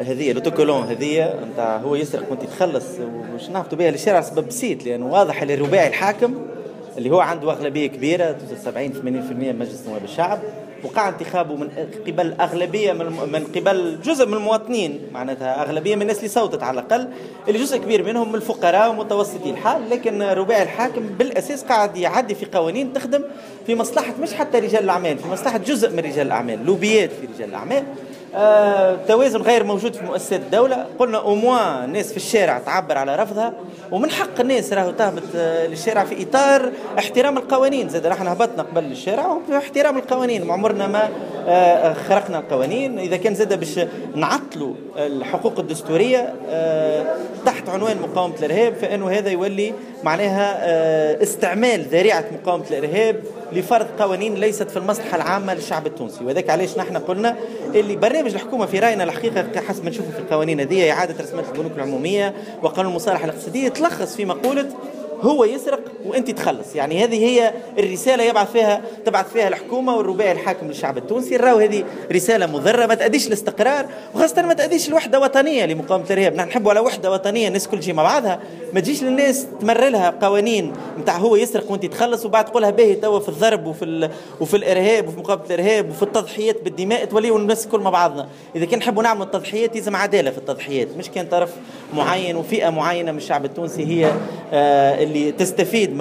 هذه لوتوكولون هذه نتاع هو يسرق وانت تخلص، ومش نهبطوا بها للشارع سبب بسيط، لأنه واضح اللي الرباعي الحاكم اللي هو عنده أغلبية كبيرة توصل 70-80% من مجلس نواب الشعب، وقع انتخابه من قبل أغلبية من قبل جزء من المواطنين، معناتها أغلبية من الناس اللي صوتت على الأقل، اللي جزء كبير منهم من الفقراء ومتوسطي الحال. لكن رباعي الحاكم بالأساس قاعد يعدي في قوانين تخدم في مصلحة مش حتى رجال الأعمال، في مصلحة جزء من رجال الأعمال، لوبيات في رجال الأعمال. توازن غير موجود في مؤسسات الدولة. قلنا أموا الناس في الشارع تعبر على رفضها، ومن حق الناس راهو تهبط للشارع في إطار احترام القوانين. زاد نحن هبطنا قبل للشارع باحترام القوانين، عمرنا ما خرقنا القوانين. إذا كان زاد باش نعطلوا الحقوق الدستورية تحت عنوان مقاومة الإرهاب، فإنه هذا يولي معناها استعمال ذريعة مقاومة الإرهاب لفرض قوانين ليست في المصلحة العامة للشعب التونسي. وذلك علاش نحن قلنا اللي برنامج الحكومة في رأينا الحقيقة حسب ما نشوفه في القوانين هذه إعادة رسمات البنوك العمومية وقانون المصالحة الاقتصادية تلخص في مقولة هو يسرق وانت تخلص. يعني هذه هي الرسالة تبعث فيها الحكومة والرباعي الحاكم للشعب التونسي. راهو هذه رسالة مضرة ما تأديش الاستقرار، وخاصة ما تأديش الوحدة وطنية لمقاومة الإرهاب. نحن نحبوا على وحدة وطنية، الناس كل تجي مع بعضها، ما تجيش للناس تمر لها قوانين نتاع هو يسرق وانت تخلص وبعد تقولها باهي توا في الضرب وفي الإرهاب وفي مقاومة الإرهاب وفي التضحيات بالدماء توليوا الناس كل مع بعضنا. إذا كان نحبوا نعمل التضحيات لازم عدالة في التضحيات، مش كان طرف معين وفئة معينة من الشعب التونسي هي اللي تستفيد